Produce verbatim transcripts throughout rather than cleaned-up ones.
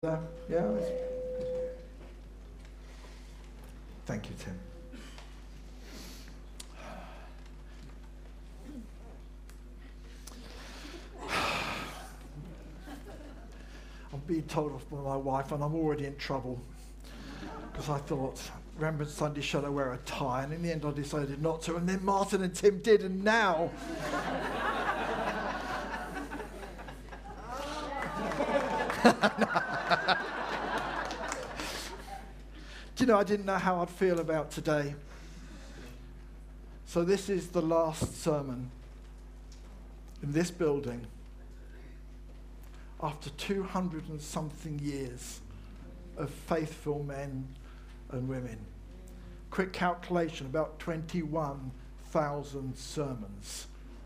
Uh, yeah. Thank you, Tim. I'm being told off by my wife, and I'm already in trouble because I thought, Remembrance Sunday, should I wear a tie? And in the end, I decided not to. And then Martin and Tim did, and now. Do you know, I didn't know how I'd feel about today. So this is the last sermon in this building after two hundred and something years of faithful men and women. Quick calculation, about twenty-one thousand sermons.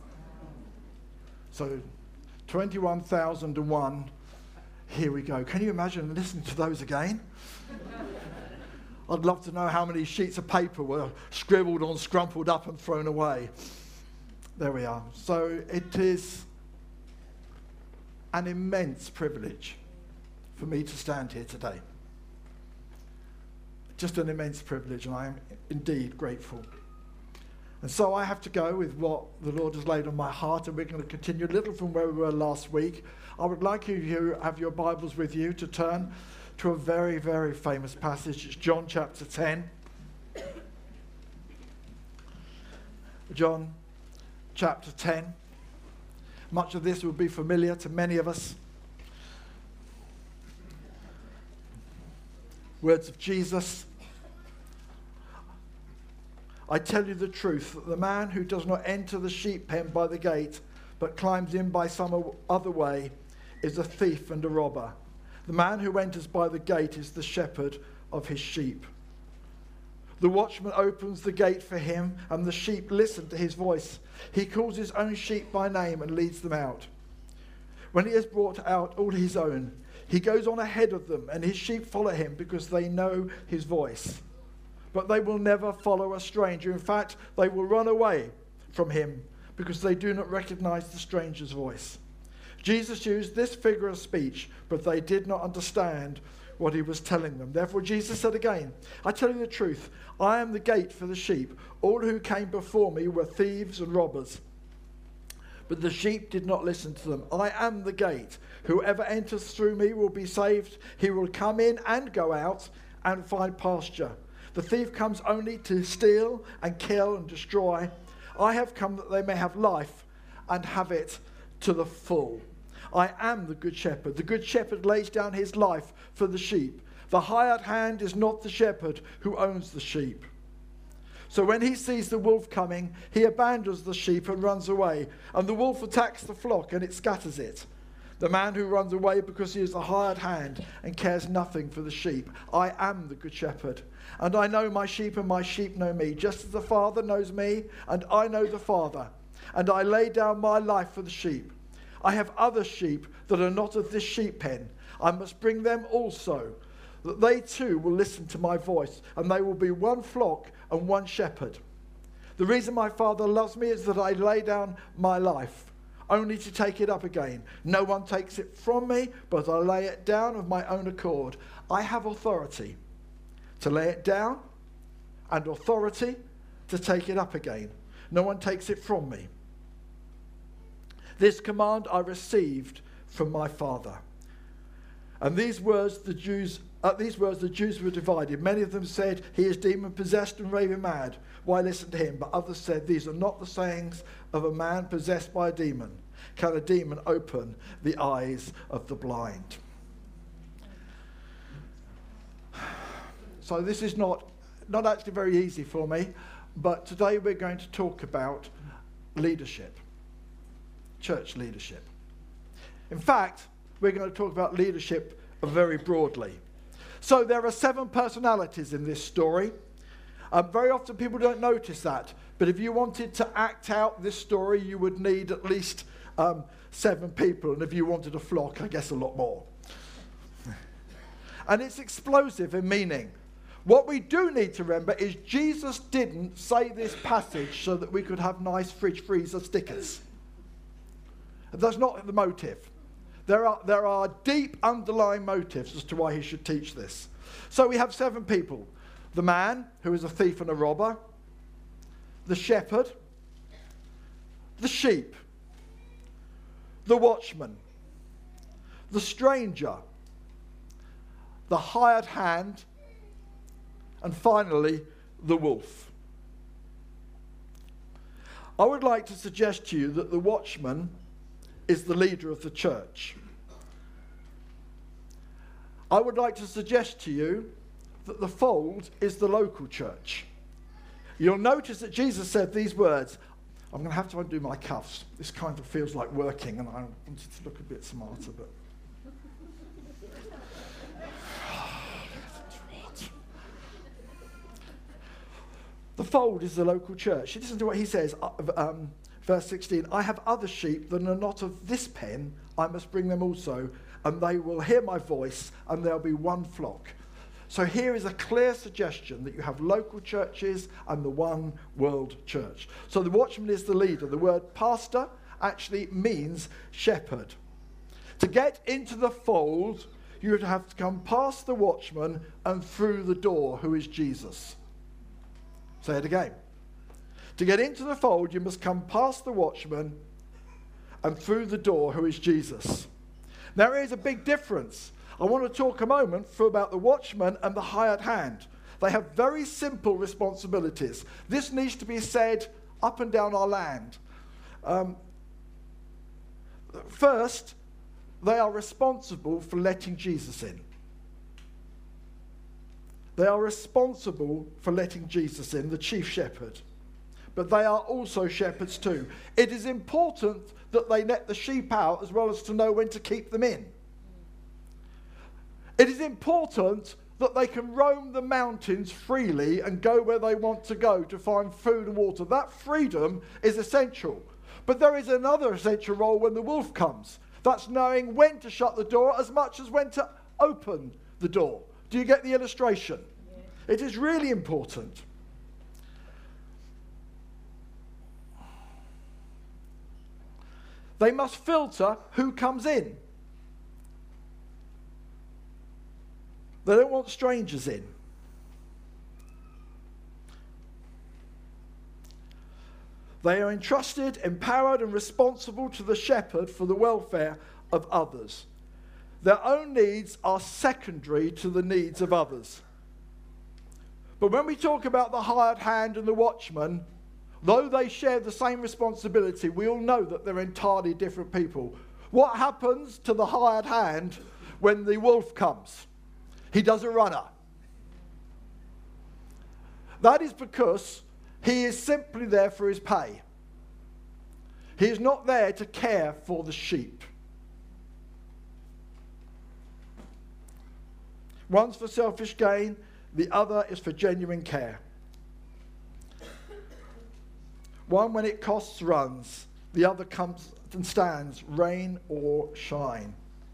So twenty-one thousand and one, here we go. Can you imagine listening to those again? I'd love to know how many sheets of paper were scribbled on, scrumpled up and thrown away. There we are. So it is an immense privilege for me to stand here today. Just an immense privilege, and I am indeed grateful. And so I have to go with what the Lord has laid on my heart, and we're going to continue a little from where we were last week. I would like you to have your Bibles with you to turn to a very, very famous passage. It's John chapter ten. John chapter ten. Much of this will be familiar to many of us. Words of Jesus. I tell you the truth, that the man who does not enter the sheep pen by the gate, but climbs in by some other way, is a thief and a robber. The man who enters by the gate is the shepherd of his sheep. The watchman opens the gate for him, and the sheep listen to his voice. He calls his own sheep by name and leads them out. When he has brought out all his own, he goes on ahead of them, and his sheep follow him because they know his voice. But they will never follow a stranger. In fact, they will run away from him because they do not recognize the stranger's voice. Jesus used this figure of speech, but they did not understand what he was telling them. Therefore, Jesus said again, I tell you the truth, I am the gate for the sheep. All who came before me were thieves and robbers, but the sheep did not listen to them. I am the gate. Whoever enters through me will be saved. He will come in and go out and find pasture. The thief comes only to steal and kill and destroy. I have come that they may have life and have it to the full. I am the good shepherd. The good shepherd lays down his life for the sheep. The hired hand is not the shepherd who owns the sheep. So when he sees the wolf coming, he abandons the sheep and runs away. And the wolf attacks the flock and it scatters it. The man who runs away because he is the hired hand and cares nothing for the sheep. I am the good shepherd. And I know my sheep and my sheep know me. Just as the Father knows me and I know the Father. And I lay down my life for the sheep. I have other sheep that are not of this sheep pen. I must bring them also, that they too will listen to my voice, and they will be one flock and one shepherd. The reason my Father loves me is that I lay down my life, only to take it up again. No one takes it from me, but I lay it down of my own accord. I have authority to lay it down and authority to take it up again. No one takes it from me. This command I received from my Father. And these words the Jews at these words the Jews were divided. Many of them said, he is demon possessed and raving mad. Why listen to him? But others said, these are not the sayings of a man possessed by a demon. Can a demon open the eyes of the blind? So this is not not actually very easy for me, but today we're going to talk about leadership. Church leadership. In fact, we're going to talk about leadership very broadly. So there are seven personalities in this story. Um, very often people don't notice that, but if you wanted to act out this story, you would need at least um, seven people, and if you wanted a flock, I guess a lot more. And it's explosive in meaning. What we do need to remember is Jesus didn't say this passage so that we could have nice fridge freezer stickers. That's not the motive. There are, there are deep underlying motives as to why he should teach this. So we have seven people. The man, who is a thief and a robber. The shepherd. The sheep. The watchman. The stranger. The hired hand. And finally, the wolf. I would like to suggest to you that the watchman is the leader of the church. I would like to suggest to you that the fold is the local church. You'll notice that Jesus said these words. I'm going to have to undo my cuffs. This kind of feels like working, and I wanted to look a bit smarter, but... The fold is the local church. Listen to what he says, um, verse sixteen. I have other sheep that are not of this pen. I must bring them also, and they will hear my voice, and there'll be one flock. So here is a clear suggestion that you have local churches and the one world church. So the watchman is the leader. The word pastor actually means shepherd. To get into the fold, you would have to come past the watchman and through the door, who is Jesus. Say it again. To get into the fold, you must come past the watchman and through the door, who is Jesus. Now, there is a big difference. I want to talk a moment for about the watchman and the hired hand. They have very simple responsibilities. This needs to be said up and down our land. Um, first, they are responsible for letting Jesus in. They are responsible for letting Jesus in, the chief shepherd. But they are also shepherds too. It is important that they let the sheep out as well as to know when to keep them in. It is important that they can roam the mountains freely and go where they want to go to find food and water. That freedom is essential. But there is another essential role when the wolf comes. That's knowing when to shut the door as much as when to open the door. Do you get the illustration? Yeah. It is really important. They must filter who comes in. They don't want strangers in. They are entrusted, empowered, and responsible to the shepherd for the welfare of others. Their own needs are secondary to the needs of others. But when we talk about the hired hand and the watchman, though they share the same responsibility, we all know that they're entirely different people. What happens to the hired hand when the wolf comes? He does a runner. That is because he is simply there for his pay. He is not there to care for the sheep. One's for selfish gain, the other is for genuine care. One, when it costs, runs. The other comes and stands, rain or shine.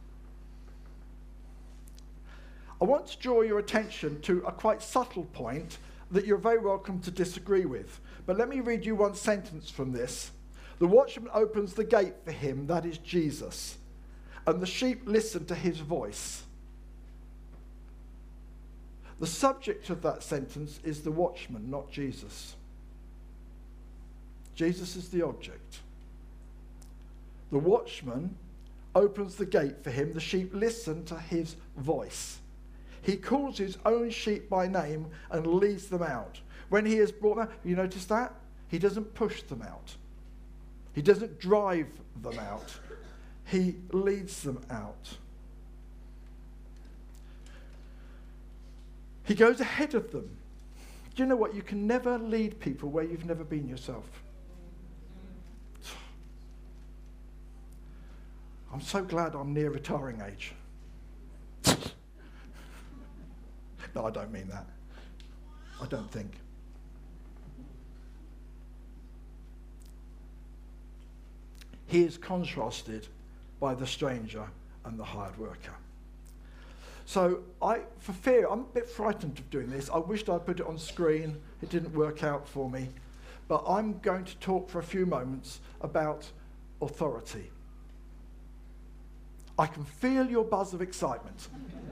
I want to draw your attention to a quite subtle point that you're very welcome to disagree with. But let me read you one sentence from this. The watchman opens the gate for him, that is Jesus, and the sheep listen to his voice. The subject of that sentence is the watchman, not Jesus. Jesus is the object. The watchman opens the gate for him. The sheep listen to his voice. He calls his own sheep by name and leads them out. When he has brought them out, you notice that? He doesn't push them out. He doesn't drive them out. He leads them out. He goes ahead of them. Do you know what? You can never lead people where you've never been yourself. I'm so glad I'm near retiring age. No, I don't mean that. I don't think. He is contrasted by the stranger and the hired worker. So I, for fear, I'm a bit frightened of doing this. I wished I'd put it on screen. It didn't work out for me. But I'm going to talk for a few moments about authority. I can feel your buzz of excitement.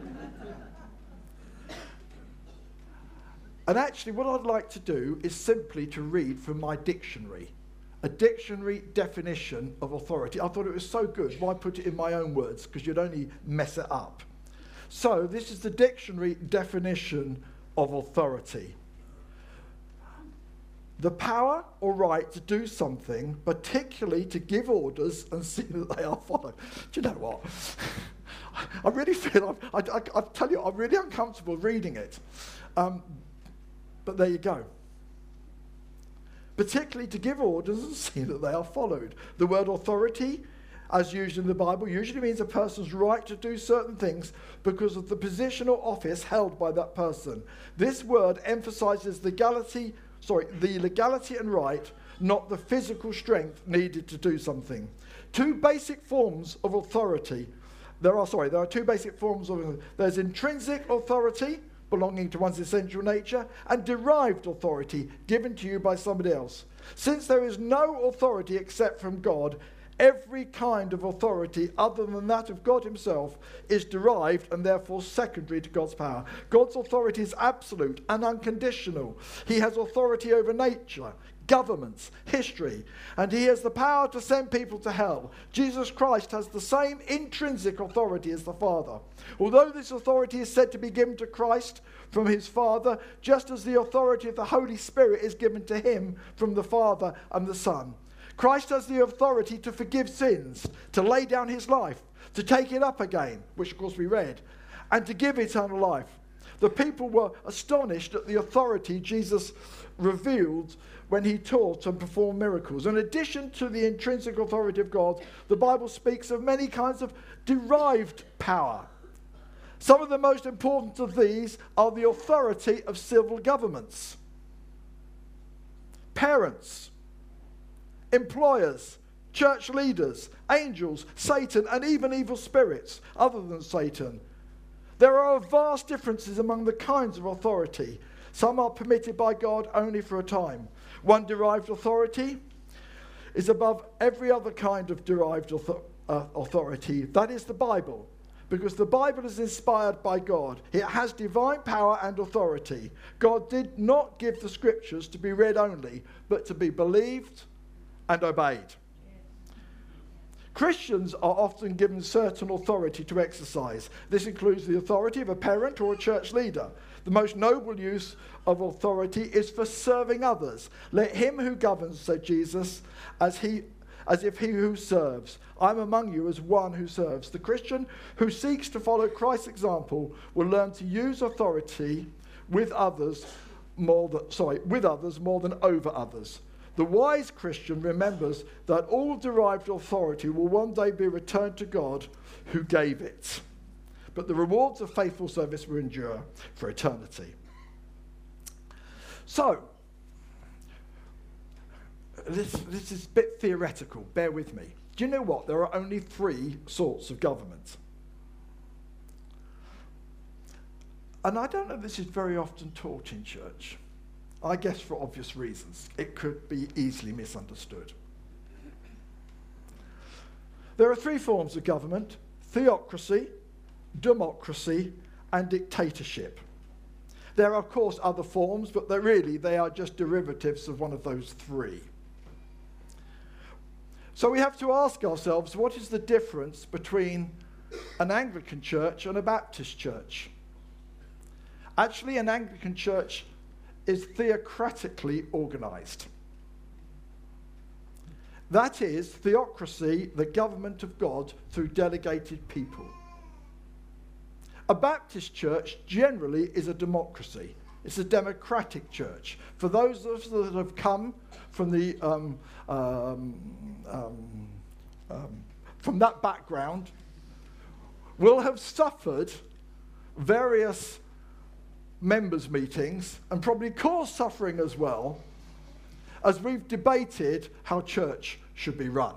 And actually, what I'd like to do is simply to read from my dictionary, a dictionary definition of authority. I thought it was so good, why put it in my own words? Because you'd only mess it up. So this is the dictionary definition of authority. The power or right to do something, particularly to give orders and see that they are followed. Do you know what? I really feel, I, I, I, I tell you, I'm really uncomfortable reading it. Um, but there you go. Particularly to give orders and see that they are followed. The word authority, as used in the Bible, usually means a person's right to do certain things because of the position or office held by that person. This word emphasizes legality, sorry, the legality and right, not the physical strength needed to do something. Two basic forms of authority. There are, sorry, there are two basic forms of, there's intrinsic authority, belonging to one's essential nature, and derived authority given to you by somebody else. Since there is no authority except from God, every kind of authority other than that of God himself is derived and therefore secondary to God's power. God's authority is absolute and unconditional. He has authority over nature, governments, history, and he has the power to send people to hell. Jesus Christ has the same intrinsic authority as the Father. Although this authority is said to be given to Christ from his Father, just as the authority of the Holy Spirit is given to him from the Father and the Son. Christ has the authority to forgive sins, to lay down his life, to take it up again, which of course we read, and to give eternal life. The people were astonished at the authority Jesus revealed when he taught and performed miracles. In addition to the intrinsic authority of God, the Bible speaks of many kinds of derived power. Some of the most important of these are the authority of civil governments, parents, employers, church leaders, angels, Satan, and even evil spirits other than Satan. There are vast differences among the kinds of authority. Some are permitted by God only for a time. One derived authority is above every other kind of derived author- uh, authority. That is the Bible. Because the Bible is inspired by God. It has divine power and authority. God did not give the scriptures to be read only, but to be believed and obeyed. Christians are often given certain authority to exercise. This includes the authority of a parent or a church leader. The most noble use of authority is for serving others. Let him who governs, said Jesus, as he as if he who serves. I'm among you as one who serves. The Christian who seeks to follow Christ's example will learn to use authority with others more than, sorry, with others more than over others. The wise Christian remembers that all derived authority will one day be returned to God who gave it. But the rewards of faithful service will endure for eternity. So, this, this is a bit theoretical, bear with me. Do you know what? There are only three sorts of government. And I don't know if this is very often taught in church. I guess for obvious reasons. It could be easily misunderstood. There are three forms of government: theocracy, democracy, and dictatorship. There are, of course, other forms, but they're really, they are just derivatives of one of those three. So we have to ask ourselves, what is the difference between an Anglican church and a Baptist church? Actually, an Anglican church is theocratically organised. That is, theocracy, the government of God through delegated people. A Baptist church generally is a democracy. It's a democratic church. For those of us that have come from the um, um, um, um, from that background, will have suffered various members' meetings and probably caused suffering as well, as we've debated how church should be run.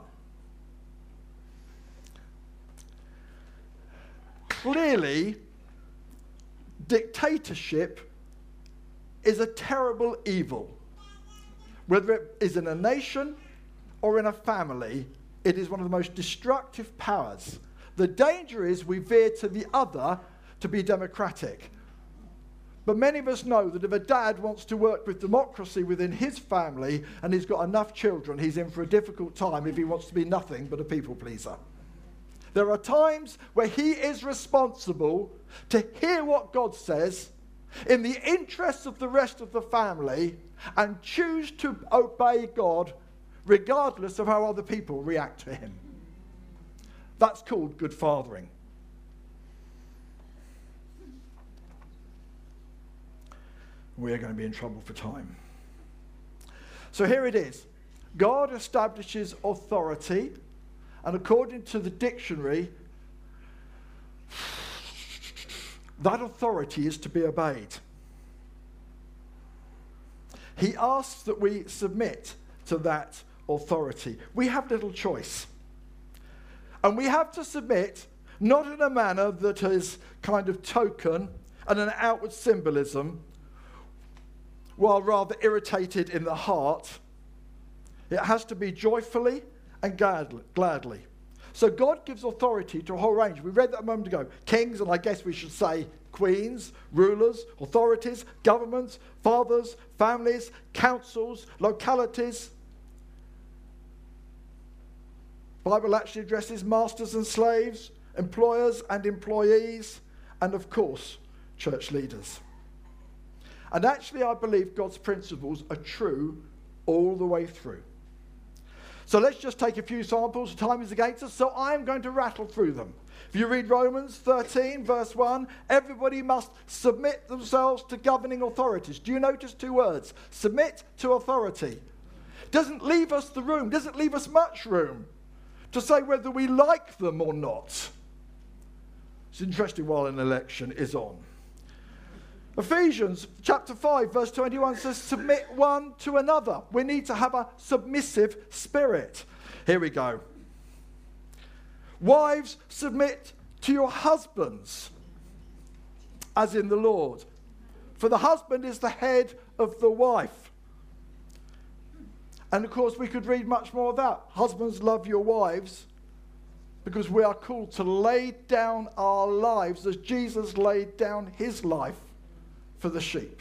Clearly, dictatorship is a terrible evil. Whether it is in a nation or in a family, it is one of the most destructive powers The danger is we veer to the other to be democratic. But many of us know that if a dad wants to work with democracy within his family and he's got enough children, he's in for a difficult time if he wants to be nothing but a people pleaser. There are times where he is responsible to hear what God says in the interests of the rest of the family and choose to obey God regardless of how other people react to him. That's called good fathering. We are going to be in trouble for time. So here it is. God establishes authority, and according to the dictionary, that authority is to be obeyed. He asks that we submit to that authority. We have little choice. And we have to submit not in a manner that is kind of token and an outward symbolism, while rather irritated in the heart. It has to be joyfully and gladly. So God gives authority to a whole range. We read that a moment ago. Kings, and I guess we should say queens, rulers, authorities, governments, fathers, families, councils, localities. The Bible actually addresses masters and slaves, employers and employees, and of course, church leaders. And actually, I believe God's principles are true all the way through. So let's just take a few samples. Time is against us, so I'm going to rattle through them. If you read Romans thirteen, verse one, everybody must submit themselves to governing authorities. Do you notice two words? Submit to authority. Doesn't leave us the room, doesn't leave us much room to say whether we like them or not. It's interesting while an election is on. Ephesians chapter five verse twenty-one says, submit one to another. We need to have a submissive spirit. Here we go. Wives, submit to your husbands, as in the Lord. For the husband is the head of the wife. And of course we could read much more of that. Husbands, love your wives, because we are called to lay down our lives as Jesus laid down his life for the sheep.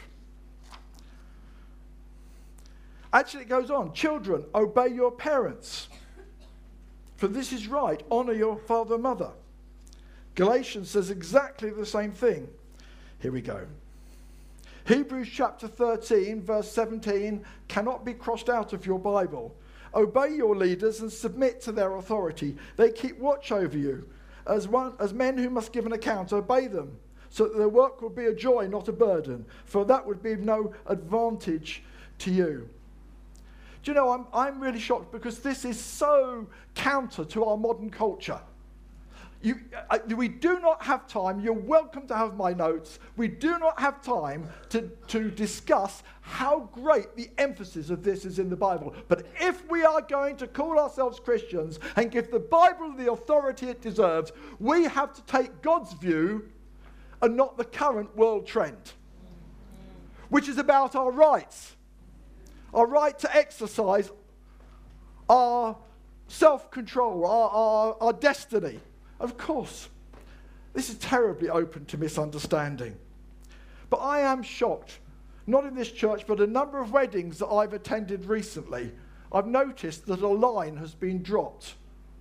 Actually, it goes on. Children, obey your parents, for this is right. Honor your father and mother. Galatians says exactly the same thing. Here we go. Hebrews chapter thirteen, verse seventeen, cannot be crossed out of your Bible. Obey your leaders and submit to their authority. They keep watch over you. As one, as men who must give an account, obey them, so that their work will be a joy, not a burden, for that would be of no advantage to you. Do you know, I'm, I'm really shocked because this is so counter to our modern culture. You, uh, we do not have time. You're welcome to have my notes. We do not have time to, to discuss how great the emphasis of this is in the Bible. But if we are going to call ourselves Christians and give the Bible the authority it deserves, we have to take God's view and not the current world trend, which is about our rights, our right to exercise our self-control, our, our, our destiny. Of course, this is terribly open to misunderstanding. But I am shocked, not in this church, but a number of weddings that I've attended recently, I've noticed that a line has been dropped.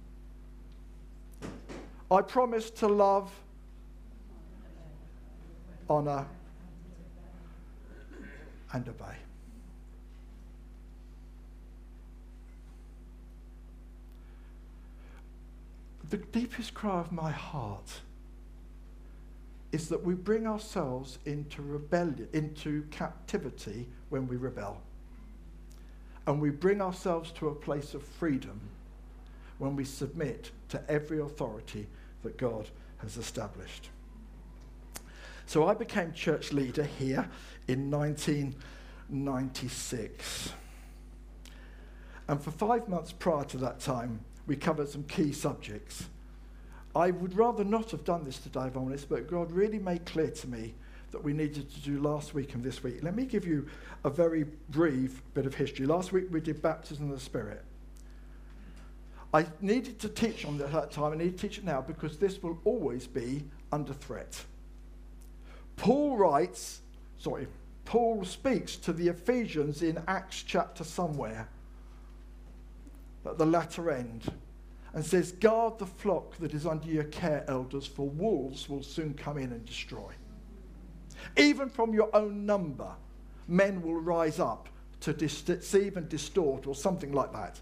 I promise to love, honour, and obey. The deepest cry of my heart is that we bring ourselves into rebellion, into captivity when we rebel. And we bring ourselves to a place of freedom when we submit to every authority that God has established. So I became church leader here in nineteen ninety-six. And for five months prior to that time, we covered some key subjects. I would rather not have done this today, if I'm honest, but God really made clear to me that we needed to do last week and this week. Let me give you a very brief bit of history. Last week we did baptism of the Spirit. I needed to teach on this at that time. I need to teach it now because this will always be under threat. Paul writes, sorry, Paul speaks to the Ephesians in Acts chapter somewhere, at the latter end, and says, guard the flock that is under your care, elders, for wolves will soon come in and destroy. Even from your own number, men will rise up to deceive and distort, or something like that.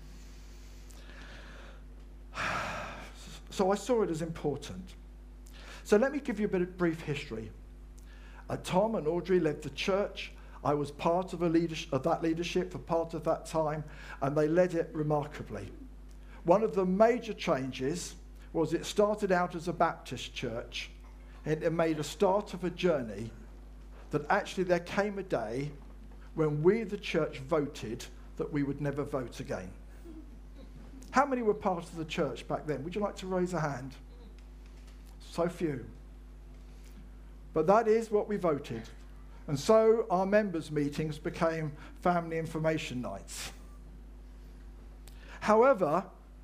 So I saw it as important. So let me give you a bit of brief history. Uh, Tom and Audrey led the church. I was part of, a leadership, of that leadership for part of that time, and they led it remarkably. One of the major changes was it started out as a Baptist church, and it made a start of a journey that actually there came a day when we, the church, voted that we would never vote again. How many were part of the church back then? Would you like to raise a hand? So few. But that is what we voted. And so our members' meetings became family information nights. However,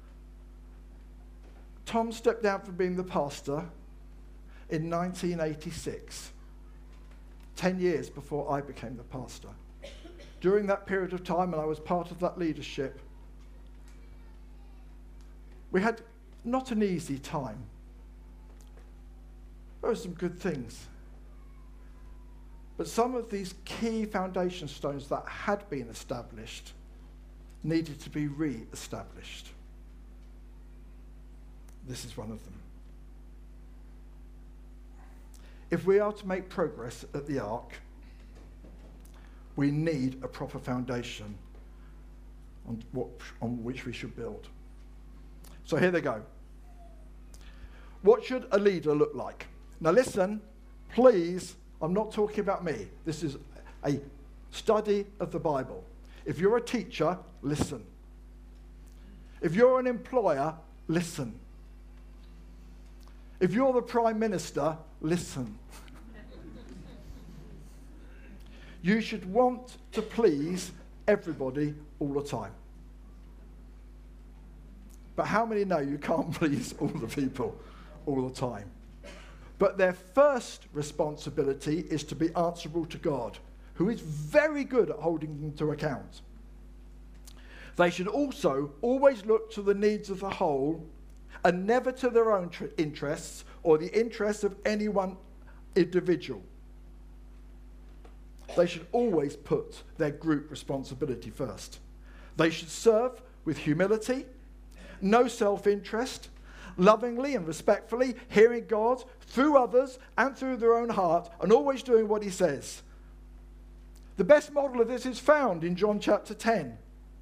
Tom stepped down from being the pastor in nineteen eighty-six, ten years before I became the pastor. During that period of time, and I was part of that leadership, we had not an easy time. There were some good things. But some of these key foundation stones that had been established needed to be re-established. This is one of them. If we are to make progress at the Ark, we need a proper foundation on, what, on which we should build. So here they go. What should a leader look like? Now listen, please, I'm not talking about me. This is a study of the Bible. If you're a teacher, listen. If you're an employer, listen. If you're the Prime Minister, listen. You should want to please everybody all the time. But how many know you can't please all the people all the time? But their first responsibility is to be answerable to God, who is very good at holding them to account. They should also always look to the needs of the whole and never to their own tr- interests or the interests of any one individual. They should always put their group responsibility first. They should serve with humility, no self-interest, lovingly and respectfully, hearing God through others and through their own heart, and always doing what he says. The best model of this is found in John chapter ten.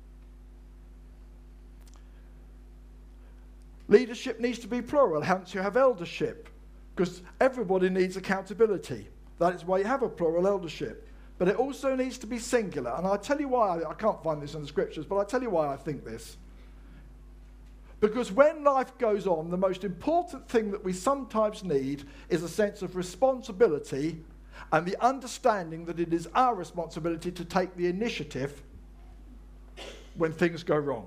Leadership needs to be plural, hence you have eldership, because everybody needs accountability. That is why you have a plural eldership. But it also needs to be singular. And I'll tell you why, I, I can't find this in the scriptures, but I'll tell you why I think this. Because when life goes on, the most important thing that we sometimes need is a sense of responsibility and the understanding that it is our responsibility to take the initiative when things go wrong.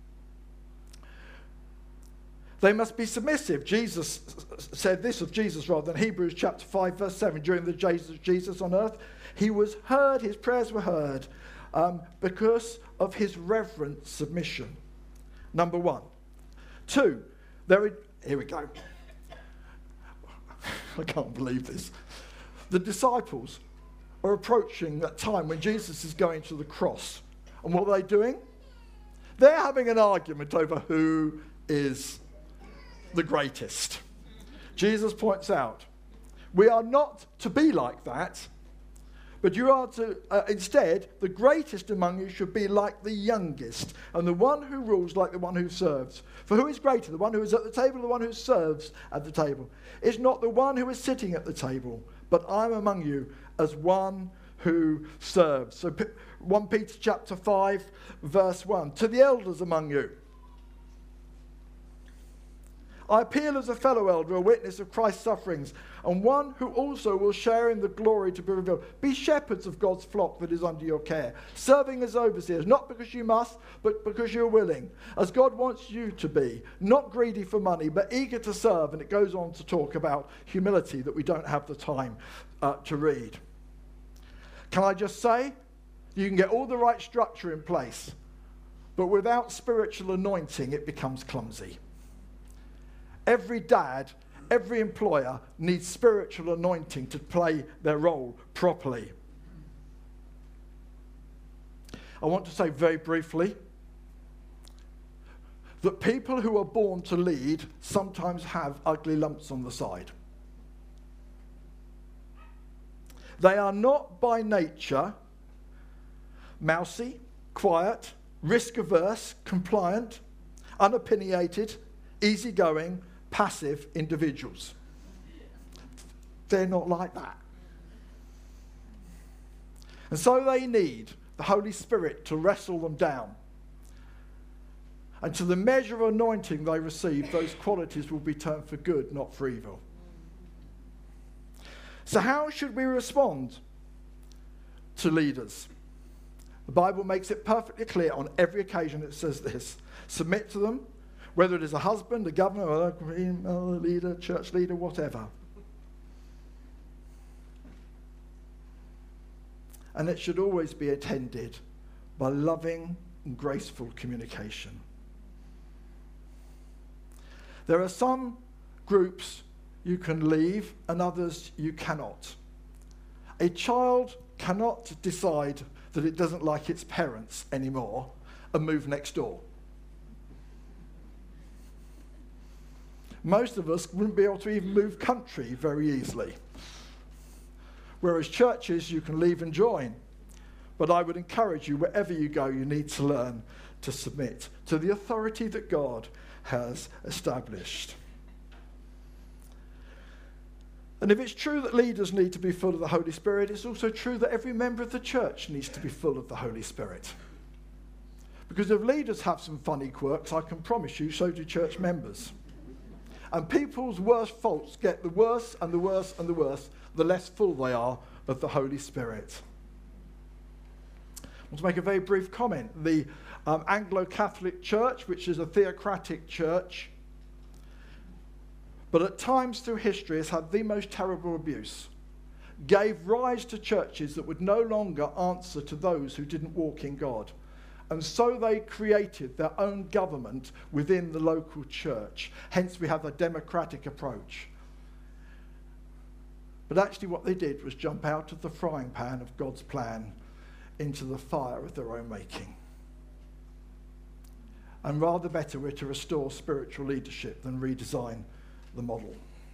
They must be submissive. Jesus said this of Jesus rather than Hebrews chapter five verse seven. During the days of Jesus on earth, he was heard, his prayers were heard um, because of his reverent submission. Number one. Two, there are, here we go. I can't believe this. The disciples are approaching that time when Jesus is going to the cross. And what are they doing? They're having an argument over who is the greatest. Jesus points out, we are not to be like that, but you are to, uh, instead, the greatest among you should be like the youngest, and the one who rules like the one who serves. For who is greater, the one who is at the table or the one who serves at the table? It's not the one who is sitting at the table, but I am among you as one who serves. So First Peter chapter five, verse one. To the elders among you, I appeal as a fellow elder, a witness of Christ's sufferings, and one who also will share in the glory to be revealed. Be shepherds of God's flock that is under your care, serving as overseers, not because you must, but because you're willing, as God wants you to be, not greedy for money, but eager to serve. And it goes on to talk about humility that we don't have the time uh, to read. Can I just say, you can get all the right structure in place, but without spiritual anointing, it becomes clumsy. Every dad, every employer needs spiritual anointing to play their role properly. I want to say very briefly that people who are born to lead sometimes have ugly lumps on the side. They are not by nature mousy, quiet, risk-averse, compliant, unopinionated, easygoing, passive individuals. They're not like that. And so they need the Holy Spirit to wrestle them down. And to the measure of anointing they receive, those qualities will be turned for good, not for evil. So how should we respond to leaders? The Bible makes it perfectly clear on every occasion it says this. Submit to them, whether it is a husband, a governor, or a leader, church leader, whatever. And it should always be attended by loving and graceful communication. There are some groups you can leave and others you cannot. A child cannot decide that it doesn't like its parents anymore and move next door. Most of us wouldn't be able to even move country very easily. Whereas churches you can leave and join. But I would encourage you, wherever you go, you need to learn to submit to the authority that God has established. And if it's true that leaders need to be full of the Holy Spirit, it's also true that every member of the church needs to be full of the Holy Spirit. Because if leaders have some funny quirks, I can promise you, so do church members. And people's worst faults get the worse and the worse and the worse, the less full they are of the Holy Spirit. I want to make a very brief comment. The um, Anglo-Catholic Church, which is a theocratic church, but at times through history has had the most terrible abuse, gave rise to churches that would no longer answer to those who didn't walk in God. And so they created their own government within the local church. Hence we have a democratic approach. But actually what they did was jump out of the frying pan of God's plan into the fire of their own making. And rather better we're to restore spiritual leadership than redesign the model.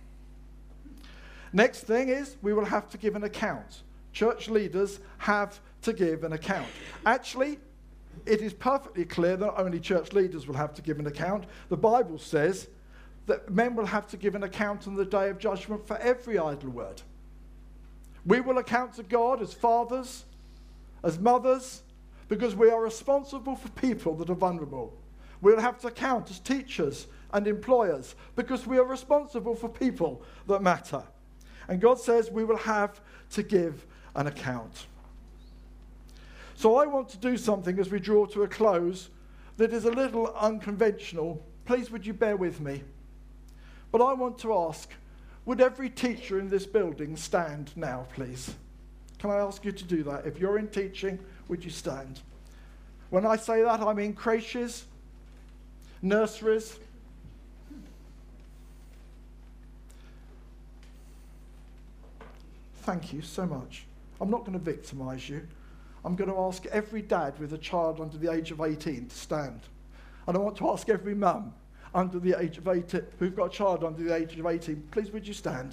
Next thing is we will have to give an account. Church leaders have to give an account. Actually, it is perfectly clear that only church leaders will have to give an account. The Bible says that men will have to give an account on the day of judgment for every idle word. We will account to God as fathers, as mothers, because we are responsible for people that are vulnerable. We'll have to account as teachers and employers because we are responsible for people that matter. And God says we will have to give an account. So I want to do something as we draw to a close that is a little unconventional. Please would you bear with me? But I want to ask, would every teacher in this building stand now, please? Can I ask you to do that? If you're in teaching, would you stand? When I say that, I mean creches, nurseries. Thank you so much. I'm not going to victimise you. I'm going to ask every dad with a child under the age of eighteen to stand. And I want to ask every mum under the age of eighteen, who've got a child under the age of eighteen, please would you stand?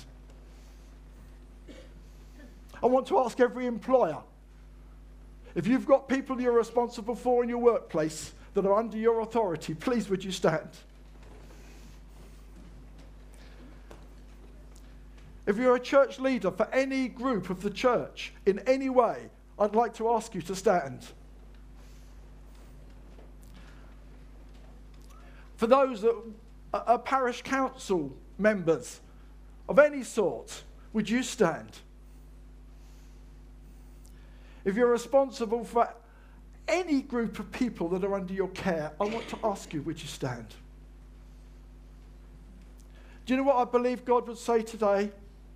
I want to ask every employer, if you've got people you're responsible for in your workplace that are under your authority, please would you stand? If you're a church leader for any group of the church in any way, I'd like to ask you to stand. For those that uh, uh, parish council members of any sort, would you stand? If you're responsible for any group of people that are under your care, I want to ask you, would you stand? Do you know what I believe God would say today?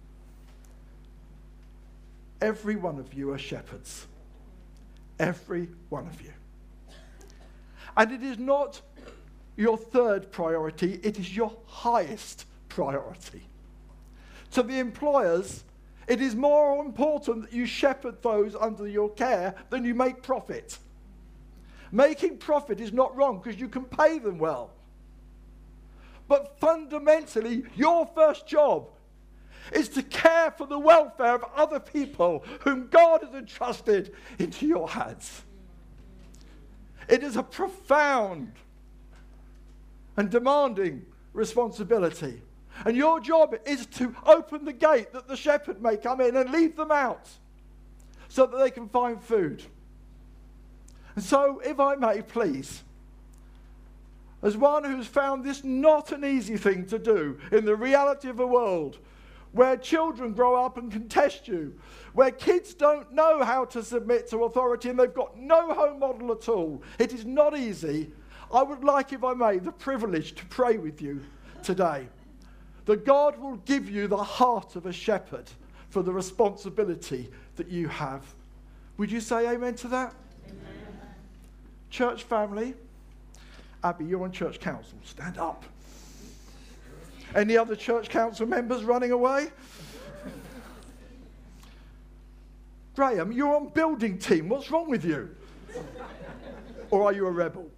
Every one of you are shepherds. Every one of you. And it is not your third priority, it is your highest priority. To the employers, it is more important that you shepherd those under your care than you make profit. Making profit is not wrong because you can pay them well. But fundamentally, your first job is to care for the welfare of other people whom God has entrusted into your hands. It is a profound and demanding responsibility. And your job is to open the gate that the shepherd may come in and leave them out so that they can find food. And so, if I may, please, as one who's found this not an easy thing to do in the reality of a world where children grow up and can test you, where kids don't know how to submit to authority and they've got no home model at all, it is not easy. I would like, if I may, the privilege to pray with you today, that God will give you the heart of a shepherd for the responsibility that you have. Would you say amen to that? Amen. Church family, Abby, you're on church council. Stand up. Any other church council members running away? Graham, you're on building team. What's wrong with you? Or are you a rebel?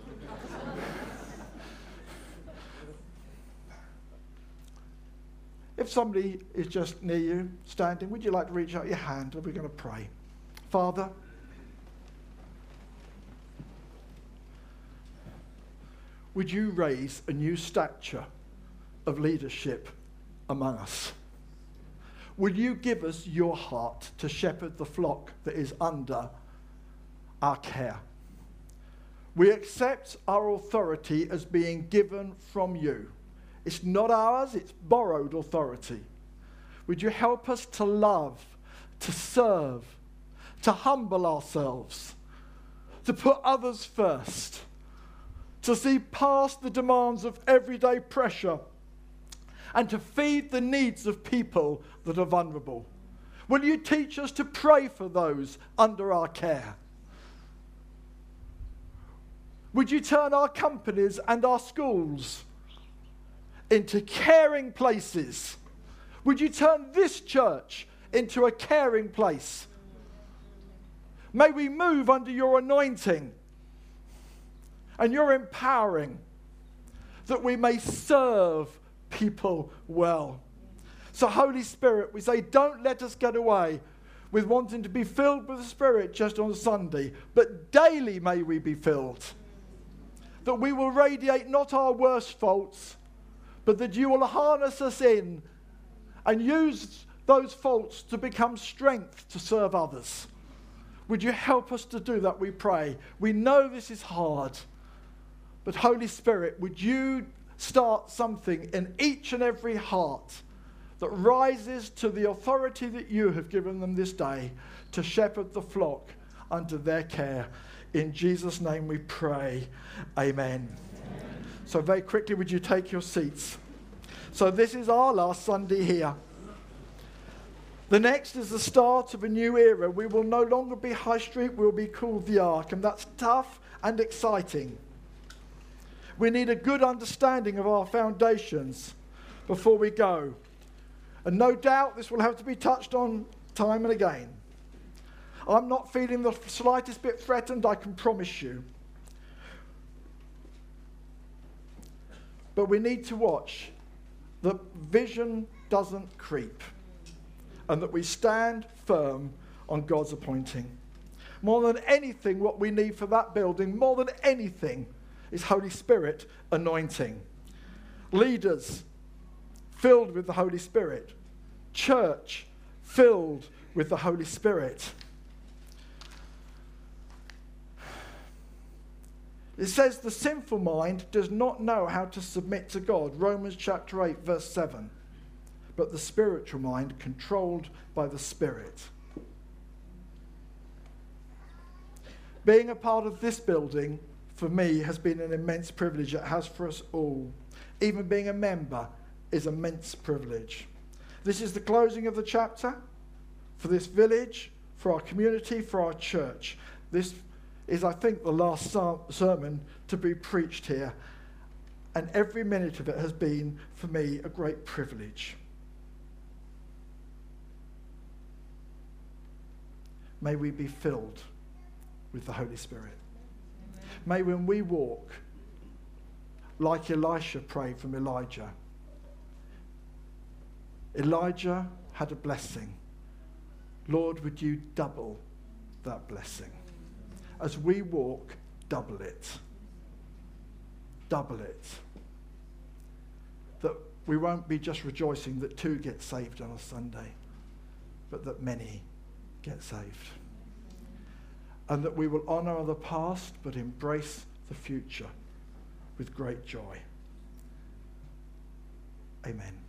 If somebody is just near you, standing, would you like to reach out your hand and we're going to pray? Father, would you raise a new stature of leadership among us? Will you give us your heart to shepherd the flock that is under our care? We accept our authority as being given from you. It's not ours, it's borrowed authority. Would you help us to love, to serve, to humble ourselves, to put others first, to see past the demands of everyday pressure, and to feed the needs of people that are vulnerable? Will you teach us to pray for those under our care? Would you turn our companies and our schools into caring places? Would you turn this church into a caring place? May we move under your anointing and your empowering, that we may serve people well. So Holy Spirit, we say, don't let us get away with wanting to be filled with the Spirit just on Sunday, but daily may we be filled. That we will radiate not our worst faults, but that you will harness us in and use those faults to become strength to serve others. Would you help us to do that, we pray? We know this is hard, but Holy Spirit, would you start something in each and every heart that rises to the authority that you have given them this day to shepherd the flock under their care. In Jesus' name we pray. Amen. So very quickly, would you take your seats? So this is our last Sunday here. The next is the start of a new era. We will no longer be High Street, we'll be called the Ark, and that's tough and exciting. We need a good understanding of our foundations before we go. And no doubt this will have to be touched on time and again. I'm not feeling the slightest bit threatened, I can promise you. But we need to watch that vision doesn't creep and that we stand firm on God's appointing. More than anything, what we need for that building, more than anything, is Holy Spirit anointing. Leaders filled with the Holy Spirit. Church filled with the Holy Spirit. It says the sinful mind does not know how to submit to God. Romans chapter eight, verse seven. But the spiritual mind, controlled by the Spirit. Being a part of this building, for me, has been an immense privilege. It has for us all. Even being a member is an immense privilege. This is the closing of the chapter for this village, for our community, for our church. This is, I think, the last sermon to be preached here. And every minute of it has been, for me, a great privilege. May we be filled with the Holy Spirit. Amen. May when we walk, like Elisha prayed from Elijah, Elijah had a blessing. Lord, would you double that blessing? As we walk, double it. Double it. That we won't be just rejoicing that two get saved on a Sunday, but that many get saved. And that we will honour the past, but embrace the future with great joy. Amen.